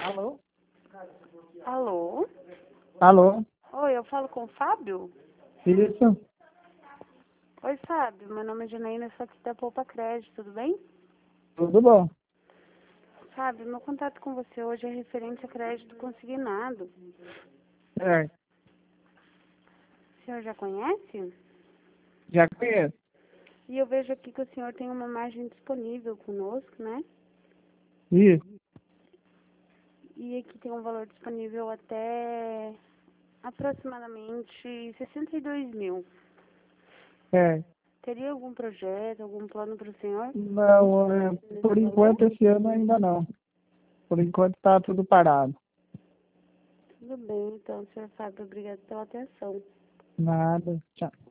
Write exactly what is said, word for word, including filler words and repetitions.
Alô? Alô? Alô? Oi, eu falo com o Fábio? Isso? Oi, Fábio. Meu nome é Janaína, sou aqui da Poupa Crédito, tudo bem? Tudo bom? Fábio, meu contato com você hoje é referente a crédito consignado. É, O senhor já conhece? já conheço. E eu vejo aqui que o senhor tem uma margem disponível conosco, né? Isso. E aqui tem um valor disponível até aproximadamente sessenta e dois mil. É. Teria algum projeto, algum plano para o senhor? Não, é, por enquanto esse ano ainda não. Por enquanto está tudo parado. Tudo bem, então, senhor Fábio, obrigado pela atenção. Nada. Tchau.